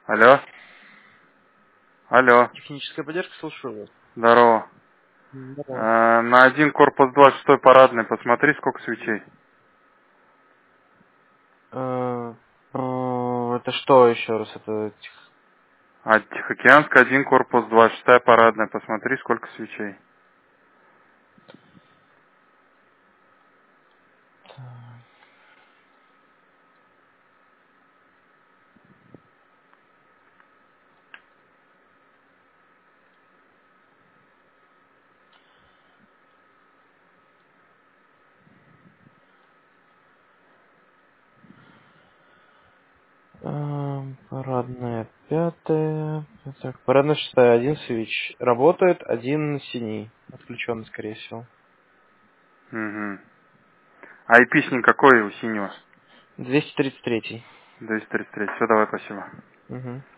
Алло. Алло. Техническая поддержка, слушаю вас. Здорово. Да. На один корпус 2, 6 парадный, посмотри, сколько свечей. Это что еще раз? Это А Тихоокеанская один корпус 2, 6 парадная, посмотри, сколько свечей. парадная пятая. Так, парадная шестая, один свич. Работает, один синий. Отключенный, скорее всего. Угу. А IP-шник какой у синего? 233. 233. Все, давай, спасибо. Угу.